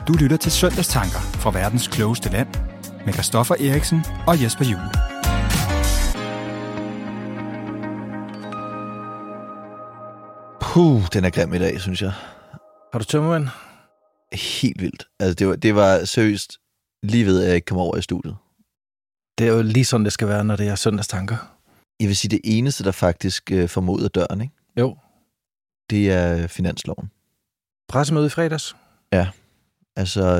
Du lytter til Søndagstanker fra verdens klogeste land med Christoffer Eriksen og Jesper Juhl. Den er grim i dag, synes jeg. Har du tømmermænd? Helt vildt. Altså, det var seriøst lige ved, at jeg ikke kom over i studiet. Det er jo lige sådan, det skal være, når det er Søndagstanker. Jeg vil sige, det eneste, der faktisk får mod af døren, ikke? Jo. Det er finansloven. Pressemøde i fredags? Ja. Altså,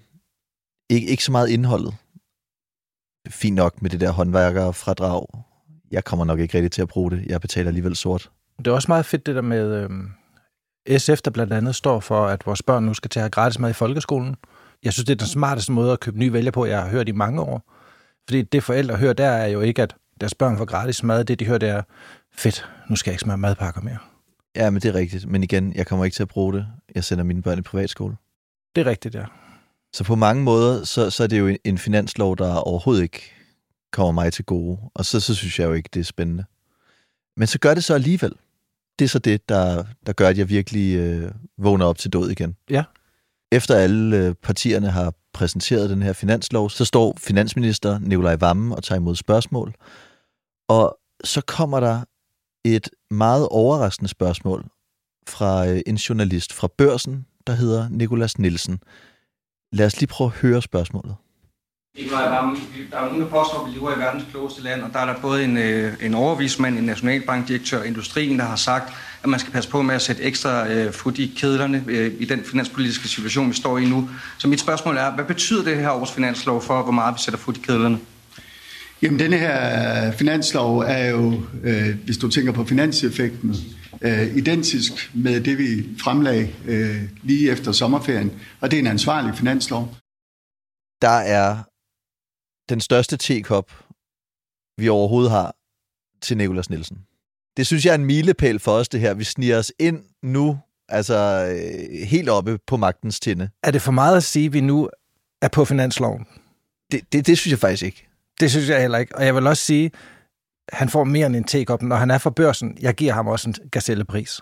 ikke så meget indholdet. Fint nok med det der håndværkerfradrag. Jeg kommer nok ikke rigtig til at bruge det. Jeg betaler alligevel sort. Det er også meget fedt det der med SF, der blandt andet står for, at vores børn nu skal til at have gratis mad i folkeskolen. Jeg synes, det er den smarteste måde at købe nye vælger på, jeg har hørt i mange år. Fordi det forældre hører, der er jo ikke, at deres børn får gratis mad. Det de hører, det er fedt, nu skal jeg ikke smage madpakker mere. Ja, men det er rigtigt. Men igen, jeg kommer ikke til at bruge det. Jeg sender mine børn i privatskole. Det er rigtigt, ja. Så på mange måder, så er det jo en finanslov, der overhovedet ikke kommer mig til gode. Og så synes jeg jo ikke, det er spændende. Men så gør det så alligevel. Det er så det, der gør, at jeg virkelig vågner op til død igen. Ja. Efter alle partierne har præsenteret den her finanslov, så står finansminister Nicolai Wammen og tager imod spørgsmål. Og så kommer der et meget overraskende spørgsmål fra en journalist fra Børsen, der hedder Nicolas Nielsen. Lad os lige prøve at høre spørgsmålet. Nicolai Wammen, der er jo nogen, der påstår, at vi lever i verdens klogeste land, og der er der både en overvismand, en nationalbankdirektør og industrien, der har sagt, at man skal passe på med at sætte ekstra fut i kedlerne i den finanspolitiske situation, vi står i nu. Så mit spørgsmål er, hvad betyder det her års finanslov for, hvor meget vi sætter fut i kedlerne? Jamen, denne her finanslov er jo, hvis du tænker på finanseffekten, identisk med det, vi fremlagde lige efter sommerferien, og det er en ansvarlig finanslov. Der er den største tekop, vi overhovedet har til Nicolas Nielsen. Det synes jeg er en milepæl for os, det her. Vi sniger os ind nu, altså helt oppe på magtens tinde. Er det for meget at sige, at vi nu er på finansloven? Det synes jeg faktisk ikke. Det synes jeg heller ikke. Og jeg vil også sige, han får mere end en tekop, når han er fra Børsen. Jeg giver ham også en gazellepris.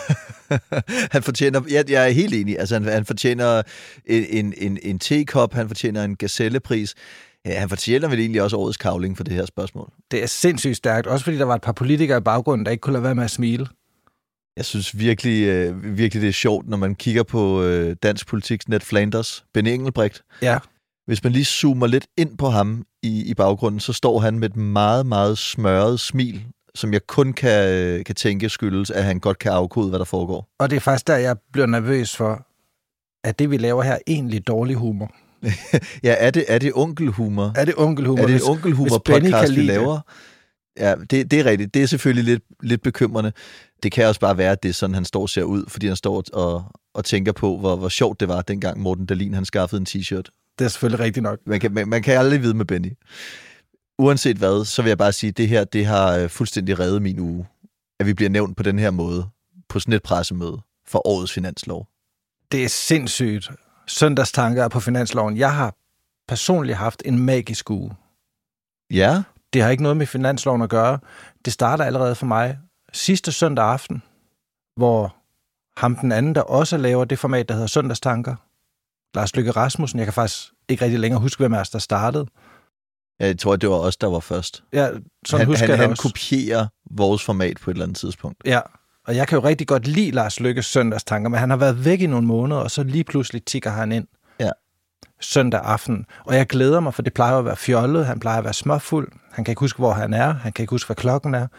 Han fortjener, jeg er helt enig, altså han fortjener en tekop, han fortjener en gazellepris. Han fortjener vel egentlig også årets kavling for det her spørgsmål. Det er sindssygt stærkt, også fordi der var et par politikere i baggrunden, der ikke kunne lade være med at smile. Jeg synes virkelig det er sjovt, når man kigger på dansk politiks Ned Flanders, Benny Engelbrecht. Ja. Hvis man lige zoomer lidt ind på ham i baggrunden, så står han med et meget, meget smørret smil, som jeg kun kan tænke skyldes, at han godt kan afkode, hvad der foregår. Og det er faktisk der, jeg bliver nervøs for, at det, vi laver her, er egentlig dårlig humor. Ja, er det onkelhumor? Er det onkelhumor? Er det en onkelhumor-podcast, vi laver? Ja, det er rigtigt. Det er selvfølgelig lidt bekymrende. Det kan også bare være, at det er sådan, han står og ser ud, fordi han står og tænker på, hvor sjovt det var, dengang Morten Dahlin han skaffede en t-shirt. Det er selvfølgelig rigtigt nok. Man kan aldrig vide med Benny. Uanset hvad, så vil jeg bare sige, at det her, det har fuldstændig reddet min uge. At vi bliver nævnt på den her måde, på sådan et pressemøde for årets finanslov. Det er sindssygt. Søndagstanker på finansloven. Jeg har personligt haft en magisk uge. Ja? Det har ikke noget med finansloven at gøre. Det starter allerede for mig sidste søndag aften, hvor ham den anden, der også laver det format, der hedder Søndagstanker, Lars Løkke Rasmussen, jeg kan faktisk ikke rigtig længere huske, hvem af os, der startede. Jeg tror, det var os, der var først. Ja, sådan husker jeg han også. kopierer vores format på et eller andet tidspunkt. Ja, og jeg kan jo rigtig godt lide Lars Løkkes Søndagstanker, men han har været væk i nogle måneder, og så lige pludselig tikker han ind søndag aften. Og jeg glæder mig, for det plejer at være fjollet, han plejer at være småfuld, han kan ikke huske, hvor han er, han kan ikke huske, hvad klokken er.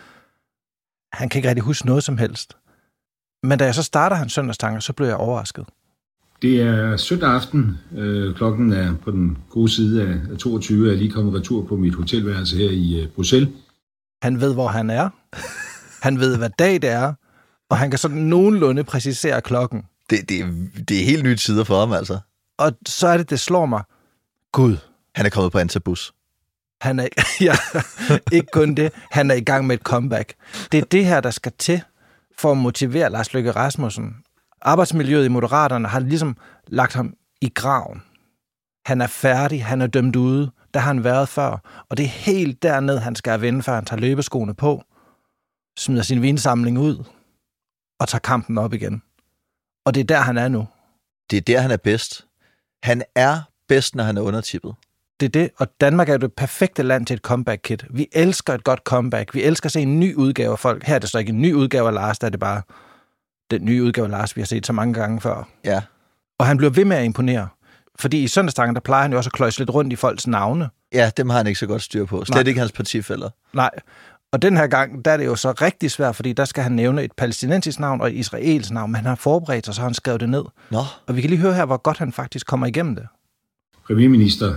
Han kan ikke rigtig huske noget som helst. Men da jeg så starter hans Søndagstanker, så blev jeg overrasket. Det er søndag aften. Klokken er på den gode side af 22. Jeg er lige kommet retur på mit hotelværelse her i Bruxelles. Han ved, hvor han er. Han ved, hvad dag det er. Og han kan sådan nogenlunde præcisere klokken. Det er helt nye tider for ham, altså. Og så er det slår mig. Gud. Han er kommet på Antabus. Han er, ja, ikke kun det. Han er i gang med et comeback. Det er det her, der skal til for at motivere Lars Løkke Rasmussen. Arbejdsmiljøet i Moderaterne har ligesom lagt ham i graven. Han er færdig, han er dømt ude. Der har han været før. Og det er helt derned, han skal vinde, før han tager løbeskoene på, smider sin vinsamling ud og tager kampen op igen. Og det er der, han er nu. Det er der, han er bedst. Han er bedst, når han er undertippet. Det er det, og Danmark er jo det perfekte land til et comeback-kit. Vi elsker et godt comeback. Vi elsker at se en ny udgave af folk. Her er det så ikke en ny udgave af Lars, der er det bare den nye udgave af Lars, vi har set så mange gange før. Ja. Og han bliver ved med at imponere. Fordi i Søndagsstangen, der plejer han jo også at kløjse lidt rundt i folks navne. Ja, dem har han ikke så godt styr på. Slet ikke hans partifæller. Nej, og den her gang, der er det jo så rigtig svært, fordi der skal han nævne et palæstinensisk navn og et israelsk navn, men han har forberedt sig, så har han skrevet det ned. Nå. Og vi kan lige høre her, hvor godt han faktisk kommer igennem det. Premierminister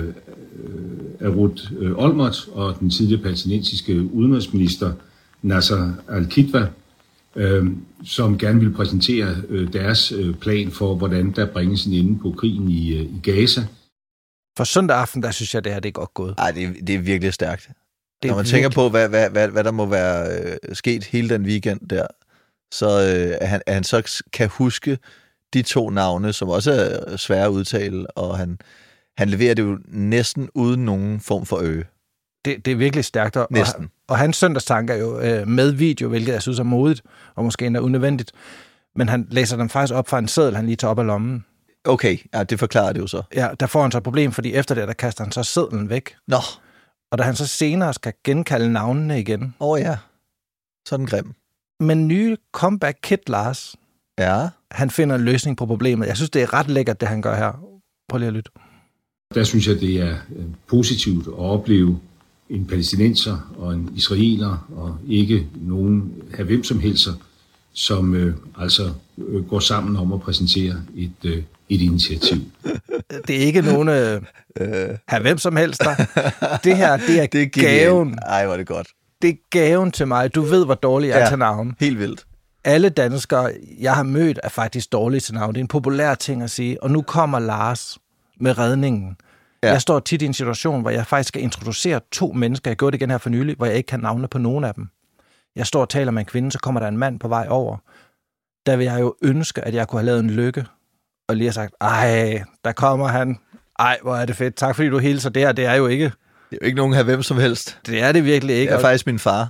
Ehud Olmert og den tidligere palæstinensiske udenrigsminister Nasser al-Kidwa, som gerne vil præsentere deres plan for, hvordan der bringes en ende på krigen i Gaza. For søndag aften, der synes jeg, det her det er godt gået. Ej, det er virkelig stærkt. Når man tænker på, hvad der må være sket hele den weekend der, så at han så kan huske de to navne, som også er svære at udtale, og han leverer det jo næsten uden nogen form for øge. Det er virkelig stærkt. Næsten. Og hans søndagstanker er jo med video, hvilket jeg synes er modigt, og måske endda unødvendigt. Men han læser dem faktisk op fra en seddel, han lige tager op af lommen. Okay, ja, det forklarer det jo så. Ja, der får han så et problem, fordi efter det, der kaster han så sedlen væk. Nå. Og da han så senere skal genkalde navnene igen. Ja, sådan grim. Men nye comeback-kit, Lars, ja. Han finder en løsning på problemet. Jeg synes, det er ret lækkert, det han gør her. Prøv lige at lytte. Der synes jeg, det er positivt at opleve en palæstinenser og en israeler, og ikke nogen af hvem som helst, som går sammen om at præsentere et initiativ. Det er ikke nogen af hvem som helst der. Det her, det er gaven. Ej, hvor er det godt. Det er gaven til mig. Du ved, hvor dårlig jeg er til navn. Helt vildt. Alle danskere, jeg har mødt, er faktisk dårlige til navn. Det er en populær ting at sige. Og nu kommer Lars med redningen. Ja. Jeg står tit i en situation, hvor jeg faktisk skal introducere 2 mennesker. Jeg gjorde det igen her for nylig, hvor jeg ikke kan navne på nogen af dem. Jeg står og taler med en kvinde, så kommer der en mand på vej over. Der vil jeg jo ønske, at jeg kunne have lavet en lykke, og lige have sagt, ej, der kommer han. Ej, hvor er det fedt. Tak fordi du hilser. Det er jo ikke... Det er jo ikke nogen af hvem som helst. Det er det virkelig ikke. Det er faktisk min far.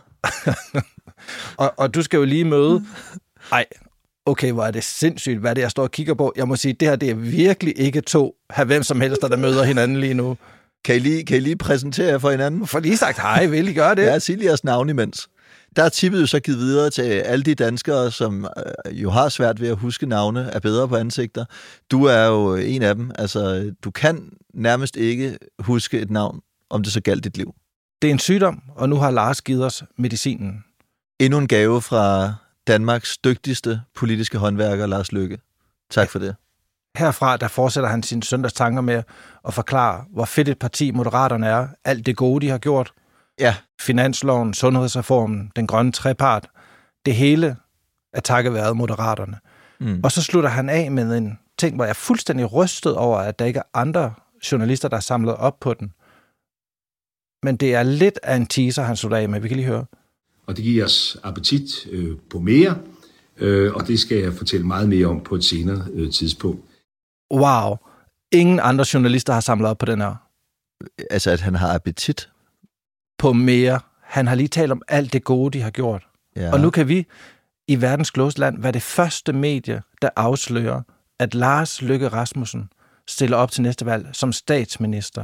og du skal jo lige møde... Ej, okay, hvor er det sindssygt, hvad det er, jeg står og kigger på. Jeg må sige, det her, det er virkelig ikke 2 af hvem som helst, der møder hinanden lige nu. Kan I lige præsentere jer for hinanden? For lige sagt hej, vil I gøre det? Ja, sig lige jeres navn imens. Der er tippet jo så givet videre til alle de danskere, som jo har svært ved at huske navne, er bedre på ansigter. Du er jo en af dem. Altså, du kan nærmest ikke huske et navn, om det så galt dit liv. Det er en sygdom, og nu har Lars givet os medicinen. Endnu en gave fra Danmarks dygtigste politiske håndværker, Lars Løkke. Tak for det. Herfra, der fortsætter han sine søndagstanker med at forklare, hvor fedt et parti Moderaterne er. Alt det gode, de har gjort. Ja. Finansloven, sundhedsreformen, den grønne trepart. Det hele er takket være Moderaterne. Mm. Og så slutter han af med en ting, hvor jeg er fuldstændig rystet over, at der ikke er andre journalister, der er samlet op på den. Men det er lidt af en teaser, han slutter af med. Vi kan lige høre. Og det giver os appetit på mere, og det skal jeg fortælle meget mere om på et senere tidspunkt. Wow. Ingen andre journalister har samlet op på den her. Altså, at han har appetit? På mere. Han har lige talt om alt det gode, de har gjort. Ja. Og nu kan vi i verdens klogeste land være det første medie, der afslører, at Lars Løkke Rasmussen stiller op til næste valg som statsminister.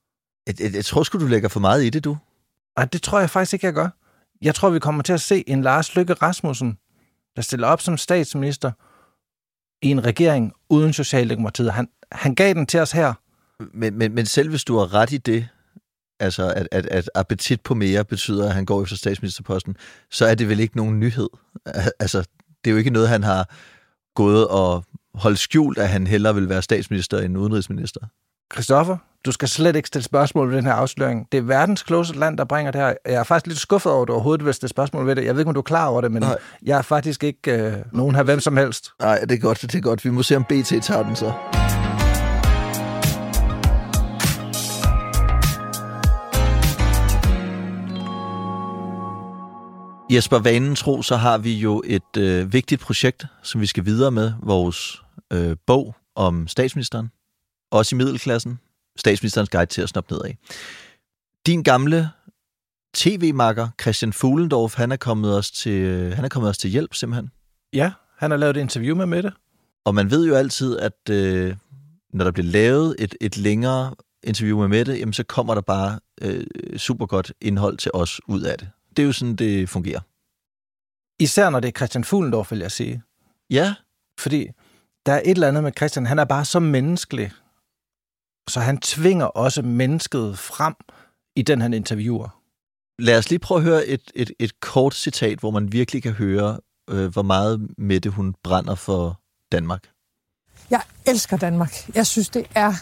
Jeg tror sgu, du lægger for meget i det, du. Ej, det tror jeg faktisk ikke, jeg gør. Jeg tror, vi kommer til at se en Lars Løkke Rasmussen, der stiller op som statsminister i en regering uden Socialdemokratiet. Han gav den til os her. Men selv hvis du har ret i det, altså at appetit på mere betyder, at han går efter statsministerposten, så er det vel ikke nogen nyhed. Altså, det er jo ikke noget, han har gået og holdt skjult, at han hellere vil være statsminister end udenrigsminister. Christoffer, du skal slet ikke stille spørgsmål ved den her afsløring. Det er verdens klogeste land, der bringer det her. Jeg er faktisk lidt skuffet over, at du overhovedet vil stille spørgsmål ved det. Jeg ved ikke, om du er klar over det, men nej. Jeg er faktisk ikke nogen her hvem som helst. Nej, det er godt. Vi må se, om BT tager den så. Jesper, vanen tro, så har vi jo et vigtigt projekt, som vi skal videre med. Vores bog om statsministeren. Også i middelklassen. Statsministerens guide til at snoppe nedad. Din gamle tv-makker, Christian Fuhlendorf, han er kommet os til hjælp, simpelthen. Ja, han har lavet et interview med Mette. Og man ved jo altid, at når der bliver lavet et længere interview med Mette, jamen så kommer der bare super godt indhold til os ud af det. Det er jo sådan, det fungerer. Især når det er Christian Fuhlendorff, vil jeg sige. Ja. Fordi der er et eller andet med Christian, han er bare så menneskelig, så han tvinger også mennesket frem i den han interviewer. Lad os lige prøve at høre et kort citat, hvor man virkelig kan høre, hvor meget Mette hun brænder for Danmark. Jeg elsker Danmark. Jeg synes, det er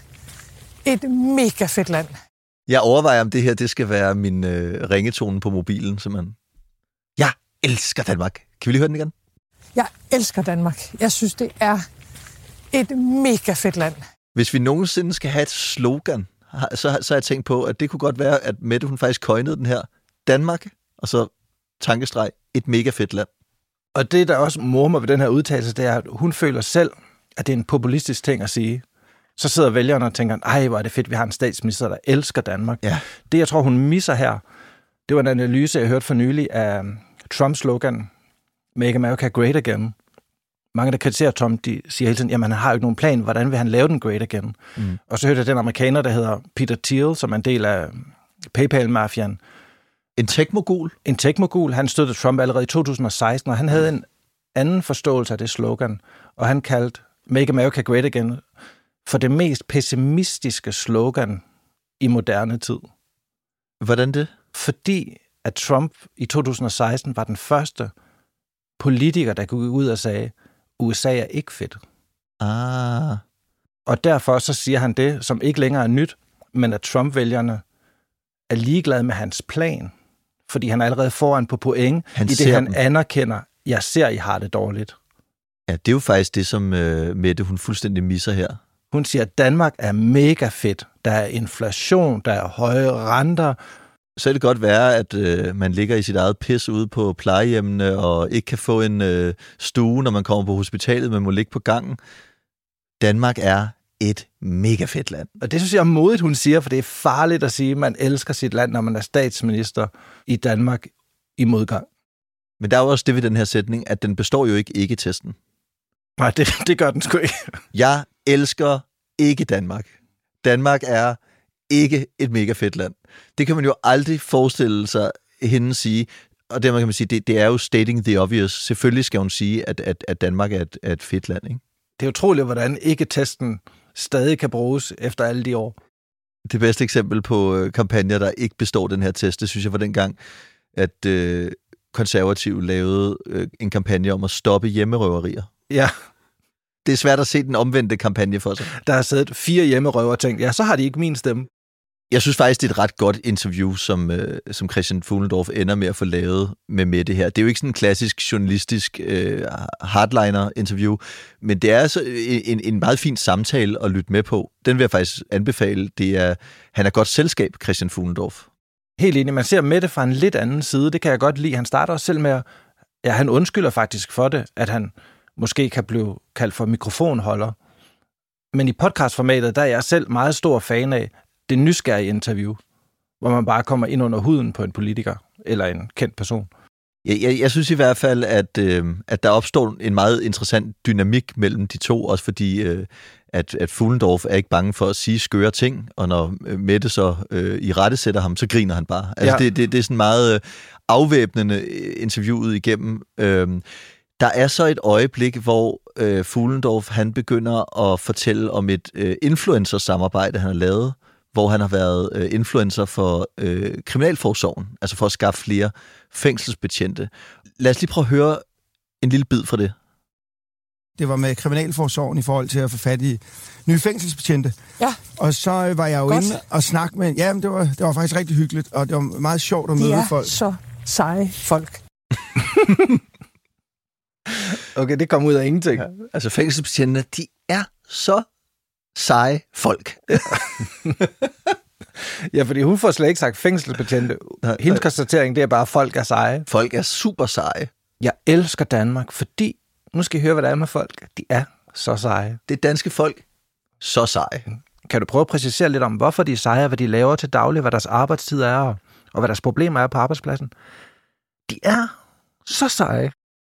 et mega fedt land. Jeg overvejer, om det her det skal være min ringetone på mobilen, simpelthen. Jeg elsker Danmark. Kan vi lige høre den igen? Jeg elsker Danmark. Jeg synes, det er et mega fedt land. Hvis vi nogensinde skal have et slogan, så har jeg tænkt på, at det kunne godt være, at Mette hun faktisk coinede den her. Danmark, og så tankestreg, et mega fedt land. Og det, der også mormer ved den her udtalelse, det er, at hun føler selv, at det er en populistisk ting at sige. Så sidder vælgerne og tænker, ej, hvor er det fedt, vi har en statsminister, der elsker Danmark. Ja. Det, jeg tror, hun misser her, det var en analyse, jeg hørte for nylig af Trumps slogan, Make America Great Again. Mange, der kritiserer Trump, de siger hele tiden, jamen han har jo ikke nogen plan, hvordan vil han lave den great again? Og så hørte jeg den amerikaner, der hedder Peter Thiel, som er en del af PayPal-mafiaen. En tech-mogul? En tech-mogul. Han støttede Trump allerede i 2016, og han havde en anden forståelse af det slogan, og han kaldte Make America Great Again for det mest pessimistiske slogan i moderne tid. Hvordan det? Fordi at Trump i 2016 var den første politiker, der kunne gå ud og sagde, USA er ikke fedt. Ah. Og derfor så siger han det, som ikke længere er nyt, men at Trump-vælgerne er ligeglade med hans plan, fordi han er allerede foran på point, i det han anerkender, jeg ser, I har det dårligt. Ja, det er jo faktisk det, som Mette hun fuldstændig misser her. Hun siger, at Danmark er mega fedt. Der er inflation, der er høje renter. Så kan det godt være, at man ligger i sit eget pis ude på plejehjemmene og ikke kan få en stue, når man kommer på hospitalet, men må ligge på gangen. Danmark er et mega fedt land. Og det synes jeg er modigt, hun siger, for det er farligt at sige, at man elsker sit land, når man er statsminister i Danmark i modgang. Men der er jo også det ved den her sætning, at den består jo ikke testen. Nej, det gør den sgu ikke. Jeg elsker ikke Danmark. Danmark er ikke et mega fedt land. Det kan man jo aldrig forestille sig hende sige. Og dermed kan man sige, det er jo stating the obvious. Selvfølgelig skal hun sige, at Danmark er et fedt land, ikke? Det er utroligt, hvordan ikke-testen stadig kan bruges efter alle de år. Det bedste eksempel på kampagner, der ikke består den her test, det synes jeg var dengang, at konservative lavede en kampagne om at stoppe hjemmerøverier. Ja. Det er svært at se den omvendte kampagne for sig. Der har siddet 4 hjemmerøvere og tænkt, ja, så har de ikke min stemme. Jeg synes faktisk, det er et ret godt interview, som Christian Fuhlendorff ender med at få lavet med Mette her. Det er jo ikke sådan en klassisk journalistisk hardliner-interview, men det er altså en meget fin samtale at lytte med på. Den vil jeg faktisk anbefale. Han er godt selskab, Christian Fuhlendorff. Helt enig. Man ser Mette fra en lidt anden side. Det kan jeg godt lide. Han starter også selv med at... Ja, han undskylder faktisk for det, at han måske kan blive kaldt for mikrofonholder. Men i podcastformatet, der er jeg selv meget stor fan af det nysgerrige interview, hvor man bare kommer ind under huden på en politiker eller en kendt person. Jeg synes i hvert fald, at der opstår en meget interessant dynamik mellem de to, også fordi at Fuhlendorff er ikke bange for at sige skøre ting, og når Mette så i rette sætter ham, så griner han bare. Altså, ja. Det er sådan meget afvæbnende interviewet igennem. Der er så et øjeblik, hvor Fuhlendorff han begynder at fortælle om et influencer-samarbejde, han har lavet, hvor han har været influencer for kriminalforsorgen, altså for at skaffe flere fængselsbetjente. Lad os lige prøve at høre en lille bid fra det. Det var med kriminalforsorgen i forhold til at få fat i nye fængselsbetjente. Ja. Og så var jeg jo inde og snakke med... Ja, men det var faktisk rigtig hyggeligt, og det var meget sjovt at møde folk. De er så seje folk. Okay, det kom ud af ingenting. Ja. Altså fængselsbetjentene, de er så seje folk. Ja, fordi hun får slet ikke sagt fængselsbetjente. Hendes konstatering, det er bare, at folk er seje. Folk er super seje. Jeg elsker Danmark, fordi... Nu skal I høre, hvad der er med folk. De er så seje. Det er danske folk. Så seje. Kan du prøve at præcisere lidt om, hvorfor de er seje, hvad de laver til daglig, hvad deres arbejdstid er, og hvad deres problemer er på arbejdspladsen? De er så seje,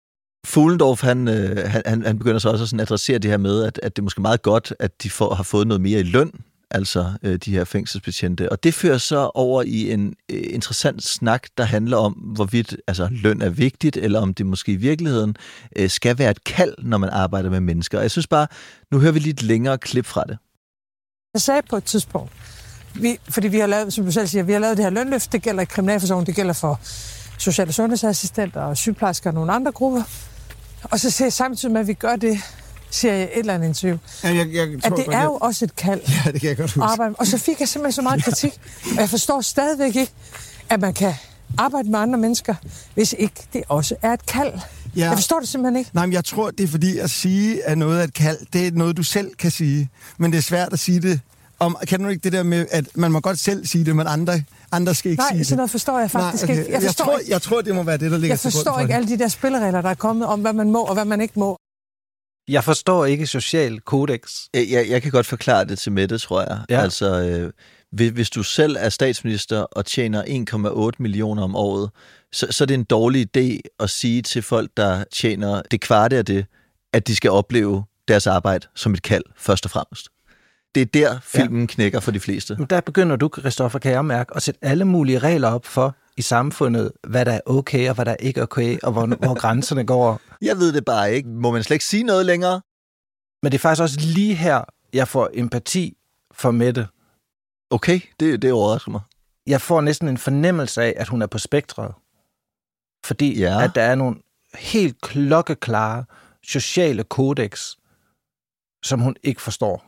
Fuhlendorff, han begynder så også at sådan adressere det her med, at det er måske meget godt, at de har fået noget mere i løn, altså de her fængselsbetjente. Og det fører så over i en interessant snak, der handler om, hvorvidt løn er vigtigt, eller om det måske i virkeligheden skal være et kald, når man arbejder med mennesker. Og jeg synes bare, nu hører vi lidt længere klip fra det. Jeg sagde på et tidspunkt, fordi vi har lavet, som du selv siger, vi har lavet det her lønløft, det gælder i kriminalforsorgen, det gælder for social- og sundhedsassistenter og sygeplejersker og nogle andre grupper. Og så siger jeg samtidig med, at vi gør det, siger jeg et eller andet interview, at det er jo også et kald. Ja, det kan jeg godt huske. Arbejde. Og så fik jeg simpelthen så meget kritik, og jeg forstår stadigvæk ikke, at man kan arbejde med andre mennesker, hvis ikke det også er et kald. Ja. Jeg forstår det simpelthen ikke. Nej, men jeg tror, det er fordi at sige, at noget er et kald, det er noget, du selv kan sige. Men det er svært at sige det. Kan du ikke det der med, at man må godt selv sige det, men andre skal ikke sige det? Nej, sådan noget forstår jeg faktisk ikke. Jeg tror, det må være det, der ligger til grund for det. Jeg forstår ikke alle de der spilleregler, der er kommet om, hvad man må og hvad man ikke må. Jeg forstår ikke social kodex. Jeg kan godt forklare det til Mette, tror jeg. Ja. Altså, hvis du selv er statsminister og tjener 1,8 millioner om året, så er det en dårlig idé at sige til folk, der tjener det kvarte af det, at de skal opleve deres arbejde som et kald, først og fremmest. Det er der, filmen knækker for de fleste. Der begynder du, Christoffer, kan jeg mærke, at sætte alle mulige regler op for i samfundet, hvad der er okay og hvad der er ikke okay, og hvor grænserne går. Jeg ved det bare ikke. Må man slet ikke sige noget længere? Men det er faktisk også lige her, jeg får empati for Mette. Okay, det overrasker mig. Jeg får næsten en fornemmelse af, at hun er på spektret. Fordi at der er nogle helt klokkeklare sociale kodex, som hun ikke forstår.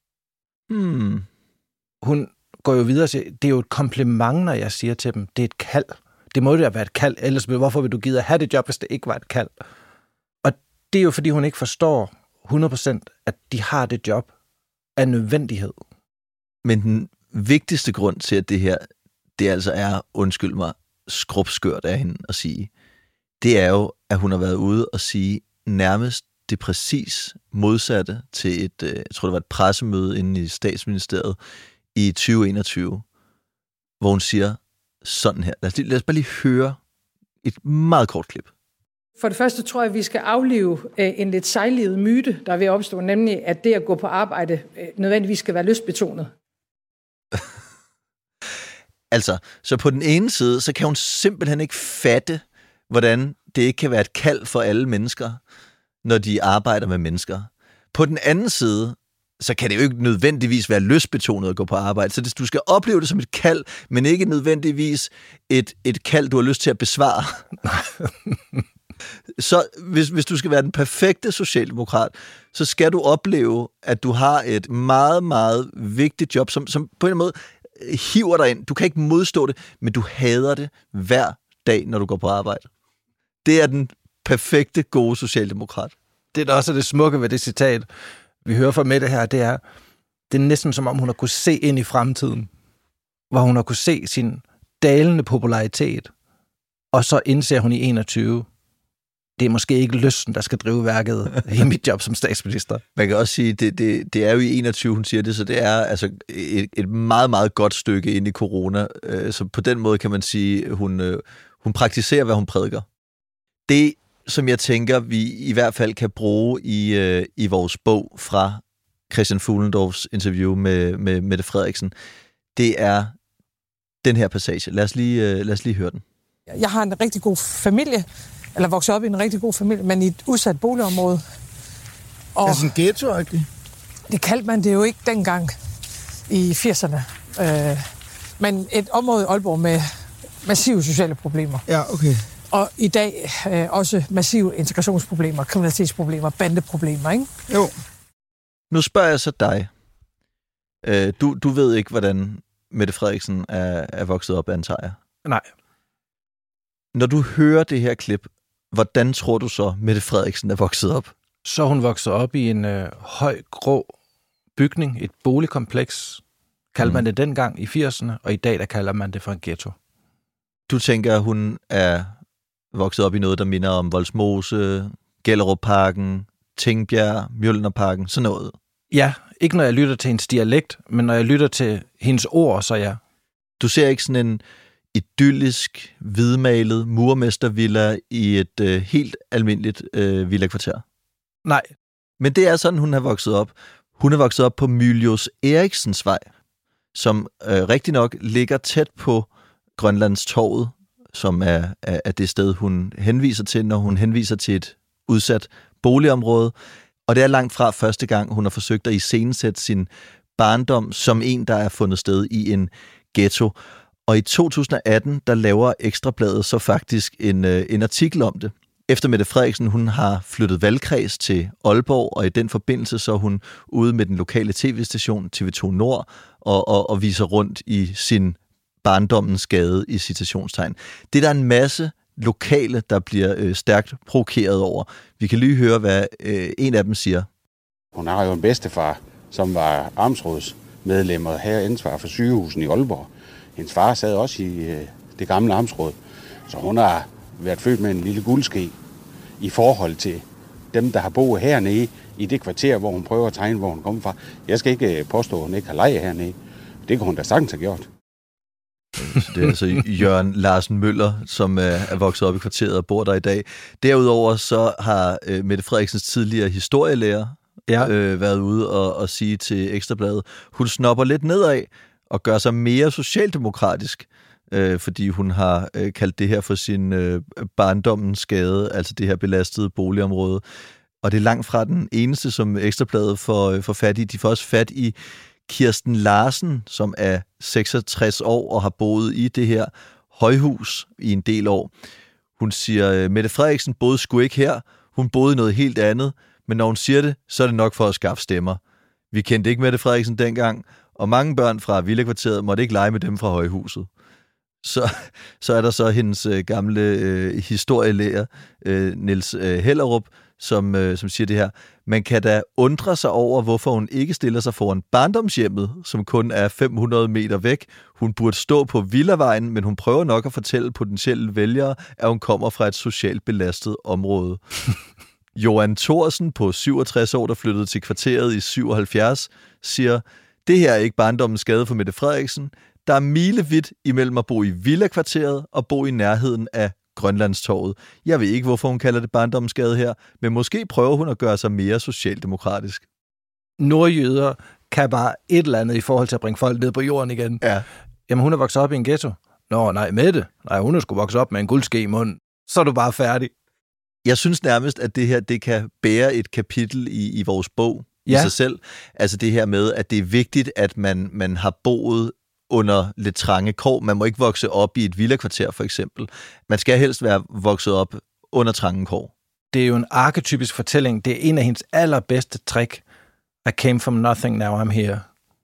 Hun går jo videre til, det er jo et kompliment, når jeg siger til dem, det er et kald. Det må jo være et kald, ellers hvorfor vil du give at have det job, hvis det ikke var et kald? Og det er jo, fordi hun ikke forstår 100%, at de har det job af nødvendighed. Men den vigtigste grund til, at det her, det altså er, undskyld mig, skrubskørt af hende at sige, det er jo, at hun har været ude og sige nærmest det præcis modsatte til jeg tror det var et pressemøde inde i Statsministeriet i 2021, hvor hun siger sådan her. Lad os bare lige høre et meget kort klip. For det første tror jeg, at vi skal aflive en lidt sejlivet myte, der er ved at opstå, nemlig at det at gå på arbejde nødvendigvis skal være lystbetonet. Altså, så på den ene side, så kan hun simpelthen ikke fatte, hvordan det ikke kan være et kald for alle mennesker, når de arbejder med mennesker. På den anden side, så kan det jo ikke nødvendigvis være lystbetonet at gå på arbejde. Så du skal opleve det som et kald, men ikke nødvendigvis et kald, du har lyst til at besvare. Så hvis du skal være den perfekte socialdemokrat, så skal du opleve, at du har et meget, meget vigtigt job, som på en måde hiver dig ind. Du kan ikke modstå det, men du hader det hver dag, når du går på arbejde. Det er den perfekte, gode socialdemokrat. Det, der også er det smukke ved det citat, vi hører fra Mette her, det er næsten som om, hun har kunne se ind i fremtiden, hvor hun har kunne se sin dalende popularitet, og så indser hun i 21, det er måske ikke lysten, der skal drive værket i mit job som statsminister. Man kan også sige, det er jo i 21, hun siger det, så det er altså et meget, meget godt stykke ind i corona. Så på den måde kan man sige, hun praktiserer, hvad hun prædiker. Det, som jeg tænker, vi i hvert fald kan bruge i vores bog fra Christian Fuhlendorffs interview med Mette Frederiksen, det er den her passage. Lad os lige høre den. Jeg har en rigtig god familie, eller vokset op i en rigtig god familie, men i et udsat boligområde. Og altså en ghetto-agtig? Det kaldte man det jo ikke dengang i 80'erne. Men et område i Aalborg med massive sociale problemer. Ja, okay. Og i dag også massive integrationsproblemer, kriminalitetsproblemer, bandeproblemer, ikke? Jo. Nu spørger jeg så dig. Du ved ikke, hvordan Mette Frederiksen er vokset op, antager jeg? Nej. Når du hører det her klip, hvordan tror du så, Mette Frederiksen er vokset op? Så er hun vokset op i en høj, grå bygning, et boligkompleks. Kaldte man det dengang i 80'erne, og i dag der kalder man det for en ghetto. Du tænker, hun er vokset op i noget, der minder om Vollsmose, Gellerupparken, Tingbjerg, Mjølnerparken, sådan noget? Ja, ikke når jeg lytter til hendes dialekt, men når jeg lytter til hendes ord, så ja. Du ser ikke sådan en idyllisk, hvidmalet murmestervilla i et helt almindeligt villakvarter. Nej. Men det er sådan, hun er vokset op. Hun er vokset op på Mylius Eriksens Vej, som rigtig nok ligger tæt på Grønlandstorvet, som er det sted, hun henviser til, når hun henviser til et udsat boligområde. Og det er langt fra første gang, hun har forsøgt at iscenesætte sin barndom som en, der er fundet sted i en ghetto. Og i 2018, der laver Ekstrabladet så faktisk en artikel om det. Efter Mette Frederiksen, hun har flyttet valgkreds til Aalborg, og i den forbindelse så er hun ude med den lokale tv-station TV2 Nord og viser rundt i sin barndommens gade i citationstegn. Det er der en masse lokale, der bliver stærkt provokeret over. Vi kan lige høre, hvad en af dem siger. Hun har jo en bedstefar, som var amtsrådsmedlem og havde ansvar for sygehusen i Aalborg. Hendes far sad også i det gamle amtsråd, så hun har været født med en lille guldske i forhold til dem, der har boet hernede i det kvarter, hvor hun prøver at tegne, hvor hun kommer fra. Jeg skal ikke påstå, at hun ikke har leje hernede. Det kan hun da sagtens have gjort. Det er altså Jørgen Larsen Møller, som er vokset op i kvarteret og bor der i dag. Derudover så har Mette Frederiksens tidligere historielærer været ude og sige til Ekstrabladet, hun snopper lidt nedad og gør sig mere socialdemokratisk, fordi hun har kaldt det her for sin barndommens skade, altså det her belastede boligområde. Og det er langt fra den eneste, som Ekstrabladet får fat i. De får også fat i Kirsten Larsen, som er 66 år og har boet i det her højhus i en del år. Hun siger, Mette Frederiksen boede sgu ikke her. Hun boede i noget helt andet. Men når hun siger det, så er det nok for at skaffe stemmer. Vi kendte ikke Mette Frederiksen dengang, og mange børn fra villakvarteret måtte ikke lege med dem fra højhuset. Så er der så hendes gamle historielærer, Niels Hellerup, som siger det her. Man kan da undre sig over, hvorfor hun ikke stiller sig foran barndomshjemmet, som kun er 500 meter væk. Hun burde stå på Villavejen, men hun prøver nok at fortælle potentielle vælgere, at hun kommer fra et socialt belastet område. Johan Thorsen på 67 år, der flyttede til kvarteret i 77, siger, det her er ikke barndommens skade for Mette Frederiksen. Der er milevidt imellem at bo i villakvarteret og bo i nærheden af Grønlandstorvet. Jeg ved ikke, hvorfor hun kalder det barndommens skade her, men måske prøver hun at gøre sig mere socialdemokratisk. Nordjyder kan bare et eller andet i forhold til at bringe folk ned på jorden igen. Ja. Jamen, hun er vokset op i en ghetto. Nå, nej, Mette. Nej, hun er sgu vokset op med en guldske i munden. Så er du bare færdig. Jeg synes nærmest, at det her, det kan bære et kapitel i vores bog i sig selv. Altså det her med, at det er vigtigt, at man har boet under lidt trange kår. Man må ikke vokse op i et villakvarter, for eksempel. Man skal helst være vokset op under trange kår. Det er jo en arketypisk fortælling. Det er en af hendes allerbedste trick. I came from nothing, now I'm here.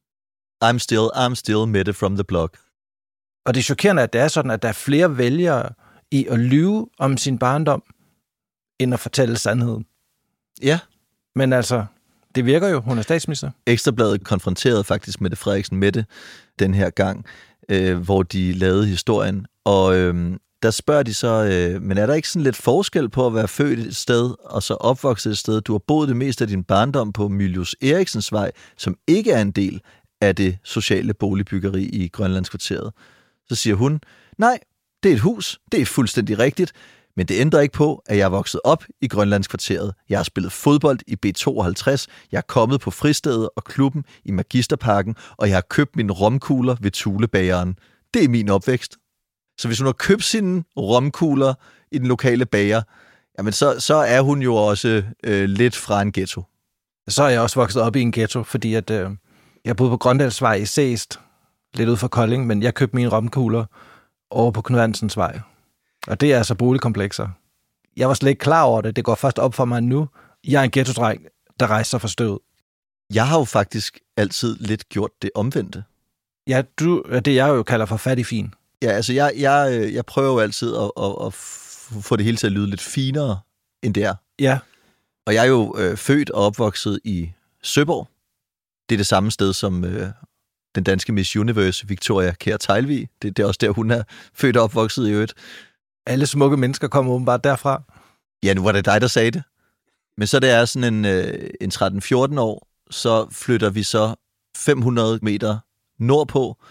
I'm still Mette from the block. Og det er chokerende, at det er sådan, at der er flere vælgere i at lyve om sin barndom, end at fortælle sandheden. Ja. Men altså, det virker jo. Hun er statsminister. Ekstrabladet konfronterede faktisk Mette Frederiksen med det den her gang, hvor de lavede historien. Og der spørger de så, men er der ikke sådan lidt forskel på at være født et sted, og så opvokset et sted? Du har boet det meste af din barndom på Mylius Eriksens Vej, som ikke er en del af det sociale boligbyggeri i Grønlandskvarteret. Så siger hun, nej, det er et hus, det er fuldstændig rigtigt, men det ændrer ikke på, at jeg er vokset op i Grønlandskvarteret. Jeg har spillet fodbold i B52, jeg er kommet på fristedet og klubben i Magisterparken, og jeg har købt mine romkugler ved Thulebageren. Det er min opvækst. Så hvis hun har købt sine romkugler i den lokale bager, jamen så er hun jo også lidt fra en ghetto. Så er jeg også vokset op i en ghetto, fordi at, jeg boede på Grøndalsvej i Seest, lidt ud for Kolding, men jeg købte mine romkugler over på Knud Hansens Vej. Og det er altså boligkomplekser. Jeg var slet ikke klar over det. Det går først op for mig nu. Jeg er en ghettodreng, der rejser sig for støvet. Jeg har jo faktisk altid lidt gjort det omvendte. Ja, det jeg jo kalder for fattigfin. Ja, altså jeg prøver jo altid at få det hele til at lyde lidt finere, end det er. Ja. Og jeg er jo født og opvokset i Søborg. Det er det samme sted som den danske Miss Universe, Victoria Kjær Teglvig. Det er også der, hun er født og opvokset i øvrigt. Alle smukke mennesker kommer åbenbart derfra. Ja, nu var det dig, der sagde det. Men så det er sådan en 13-14 år, så flytter vi så 500 meter nordpå,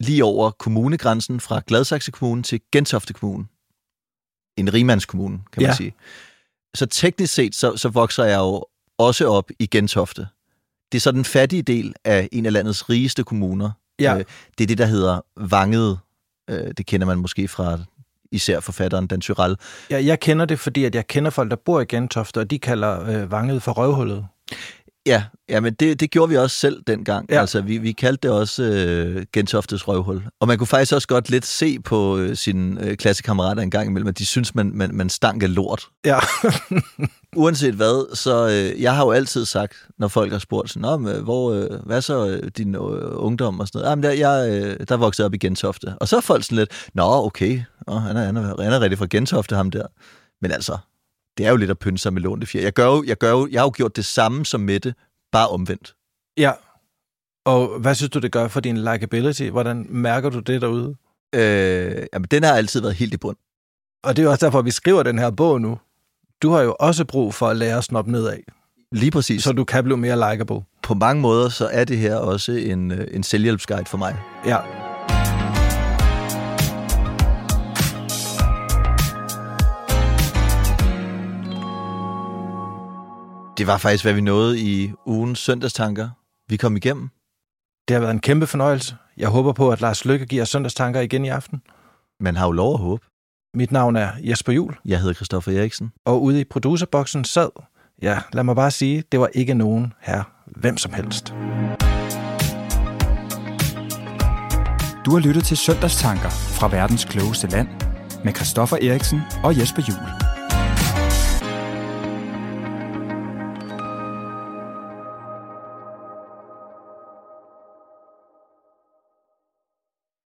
lige over kommunegrænsen fra Gladsaxe Kommune til Gentofte Kommune. En rigmandskommune, kan man sige. Så teknisk set, så vokser jeg jo også op i Gentofte. Det er så den fattige del af en af landets rigeste kommuner. Ja. Det er det, der hedder Vangede. Det kender man måske fra især forfatteren Dan Tyrell. Ja, jeg kender det, fordi at jeg kender folk, der bor i Gentofte, og de kalder Vangede for røvhullet. Ja, men det gjorde vi også selv dengang. Ja. Altså, vi kaldte det også Gentoftes røvhul. Og man kunne faktisk også godt lidt se på sine klassekammerater en gang imellem, at de synes, man stank af lort. Ja. Uanset hvad, så jeg har jo altid sagt, når folk har spurgt sådan, hvad så din ungdom og sådan noget? Jamen, der voksede op i Gentofte. Og så er folk sådan lidt, okay, han er rigtig fra Gentofte, ham der. Men altså, det er jo lidt at pynte sig med lånte fjer. Jeg har jo gjort det samme som Mette, bare omvendt. Ja. Og hvad synes du, det gør for din likability? Hvordan mærker du det derude? Jamen, den har altid været helt i bund. Og det er også derfor, vi skriver den her bog nu. Du har jo også brug for at lære at snoppe nedad. Lige præcis. Så du kan blive mere likable. På mange måder, så er det her også en selvhjælpsguide for mig. Ja. Det var faktisk, hvad vi nåede i ugens søndagstanker. Vi kom igennem. Det har været en kæmpe fornøjelse. Jeg håber på, at Lars Løkke giver søndagstanker igen i aften. Man har jo lov at håbe. Mit navn er Jesper Juhl. Jeg hedder Christoffer Eriksen. Og ude i producerboksen sad, lad mig bare sige, det var ikke nogen her, hvem som helst. Du har lyttet til Søndagstanker fra verdens klogeste land med Christoffer Eriksen og Jesper Juhl.